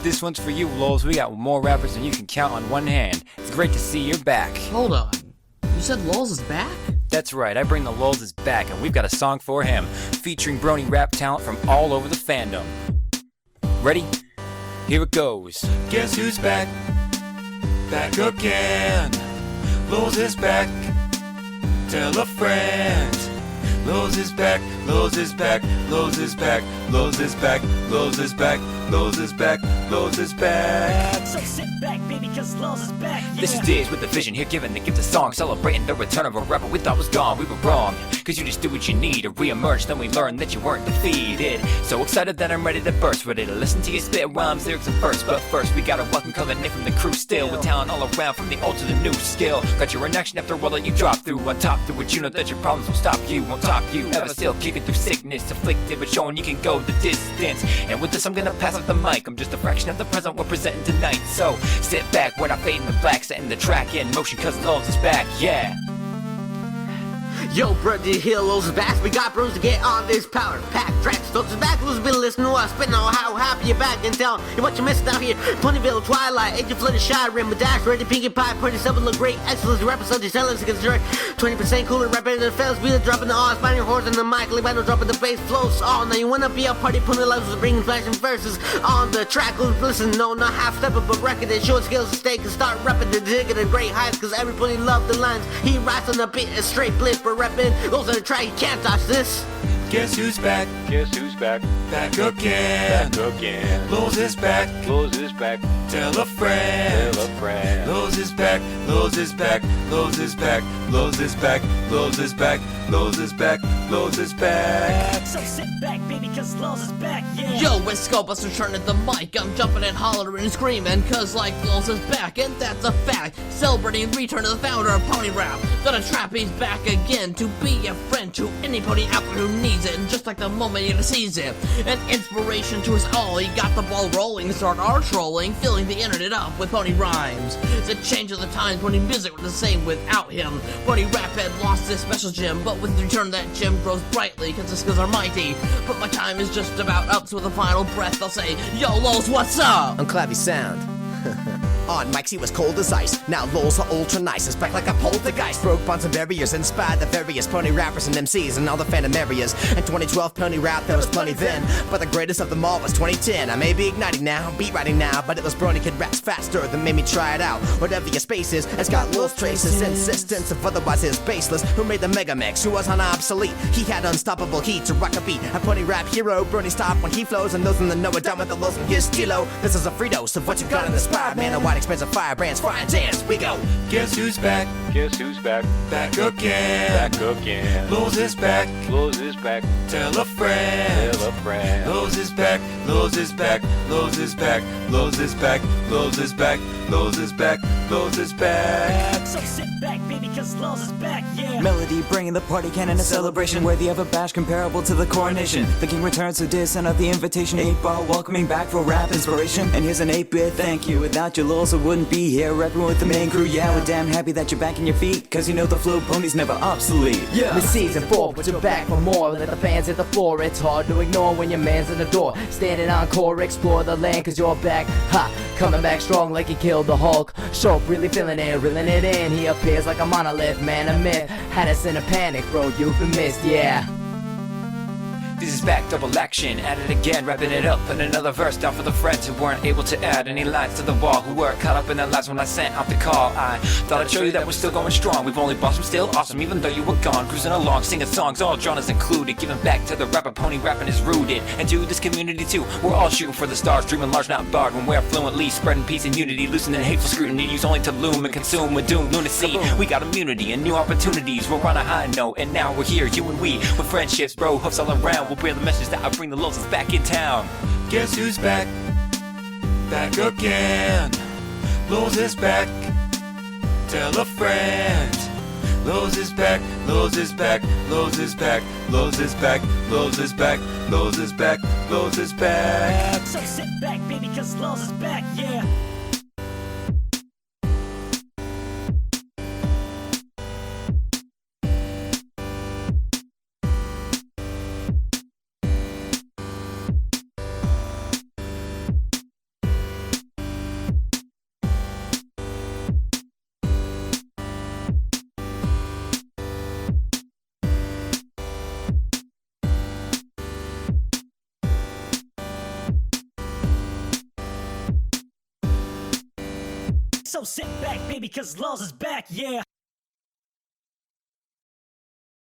This one's for you, Lols. We got more rappers than you can count on one hand. It's great to see you're back. Hold on. You said Lols is back? That's right, I bring the Lols back, and we've got a song for him, featuring Brony rap talent from all over the fandom. Ready? Here it goes. Guess who's back? Back again. Lols is back. Tell a friend. Lols is back. Lols is back. Lols is back. Lols is back. Lols is back. Lols is back. Lols is back. So sit back, baby, cause Lols is back. Yeah. This is Diz with the vision here, giving the gift of song, celebrating the return of a rapper we thought was gone. We were wrong, cause you just do what you need to re-emerge. Then we learned that you weren't defeated. So excited that I'm ready to burst, ready to listen to you spit rhymes, lyrics, and verse. But first, we gotta welcome Color Nick from the crew still, with talent all around from the old to the new skill. Got your reaction after all that you drop through. On top through it, you know that your problems will stop you. Won't top you, ever still kicking through sickness, afflicted, but showing you can go the distance. And with this, I'm gonna pass up the mic. I'm just a fraction of the present we're presenting tonight. So sit back when I fade in the black, setting the track in motion, cause Lols is back, yeah. Yo, bro, did you hear Lols is back? We got bros to get on this power pack track. Lols is back, Lols been listening to us, spitting on how happy you're back and tell you what you missed out here. Ponyville, Twilight, Age of Flooded, Shy, Rainbow Dash, Ready, Pinkie Pie, Pretty Simple, look great, excellent rapper, such as talents against direct. 20% cooler, rapping the fellas, be the dropping the odds, finding your horse in the mic, Libano dropping the bass, flows all. Now you wanna be a party, putting levels, bringing flashing verses on the track. Lols listen, no, not half step but record it, short skills to stake and start rapping the dig at a great heights, cause everybody loved the lines. He writes on the beat, a straight bliss for rapping. Those on the track, you can't touch this. Guess who's back? Guess who's back? Back again. Back again. Lols is back. Lols is back. Tell a friend. Tell a friend. Lols is back. Lols is back. Lols is back. Lols is back. Lols is back. Lols is back. Lols is back. So sit back, baby, cause Lols is back, yeah. Yo, it's Skullbuster turning the mic. I'm jumping and hollering and screaming, cause like Lols is back, and that's a fact. Celebrating the return of the founder of Pony Rap. Gonna trap, he's back again to be a friend to anybody out there who needs it. And just like the moment he sees it, an inspiration to us all. He got the ball rolling, start our trolling, filling the internet up with Pony Rhymes. It's a change of the times. Pony music was the same without him. Pony Rap had lost this special gem, but with the return that gem grows brightly, cause the skills are mighty. But my time is just about up, so with a final breath I'll say, yo Lols, what's up? On Clappy Sound. On mics he was cold as ice. Now Lols are ultra nice. It's back like a poltergeist. Broke bonds and barriers, inspired the various pony rappers and MCs and all the fandom areas. In 2012 pony rap, there was plenty then, but the greatest of them all was 2010. I may be igniting now, beat writing now, but it was Brony Kid raps faster that made me try it out. Whatever your space is, it's got Lols traces. Insistence of otherwise is baseless. Who made the Mega Mix? Who was on obsolete? He had unstoppable heat to rock a beat. A pony rap hero, Brony stop when he flows, and those in the know are down with the Lols in his kilo. This is a free dose of what you got in the spire, man. A wide expansive firebrands, fire and dance, we go. Guess who's back? Guess who's back? Back again. Back again. Lols is back. Lols is back. Tell a friend. Tell a friend. Lols is back. Lols is back. Lols is back. Lols is back. Lols is back. Lols is back. Lols is back. So sit back, baby, cause Lols is back, yeah. Melody bringing the party cannon a celebration worthy of a bash comparable to the coronation. The king returns, so Diz sent out the invitation. 8-ball welcoming back for rap inspiration. And here's an 8-bit thank you. Without your Lols I wouldn't be here repping with the main crew. Yeah, we're damn happy that you're back in your feet, cause you know the flow pony's never obsolete. Yeah. With season 4, but you're back for more. Let the fans hit the floor. It's hard to ignore when your man's in the door. Standing on core, explore the land, cause you're back. Ha! Coming back strong like he killed the Hulk. Sharp, really feeling it, reeling it in. He appears like a monolith, man, a myth. Had us in a panic, bro, you've been missed, yeah. This is back, double action, at it again, wrapping it up. Put another verse down for the friends who weren't able to add any lines to the wall, who were caught up in their lives when I sent out the call. I thought I'd show you that we're still going strong. We've only blossomed, still awesome, even though you were gone. Cruising along, singing songs, all genres included. Giving back to the rapper, pony rapping is rooted. And to this community too, we're all shooting for the stars, dreaming large, not barred. When we're fluently spreading peace and unity, loosening hateful scrutiny, used only to loom and consume with doom, lunacy. We got immunity and new opportunities. We're on a high note, and now we're here, you and we, with friendships, bro, hoofs all around. We'll bear the message that I bring the Lols back in town. Guess who's back? Back again. Lols is back. Tell a friend. Lols is back. Lols is back. Lols is back. Lols is back. Lols is back. Lols is back. Lols is back. So sit back, baby, cause Lols is back, yeah. So sit back, baby, cause Laws is back, yeah.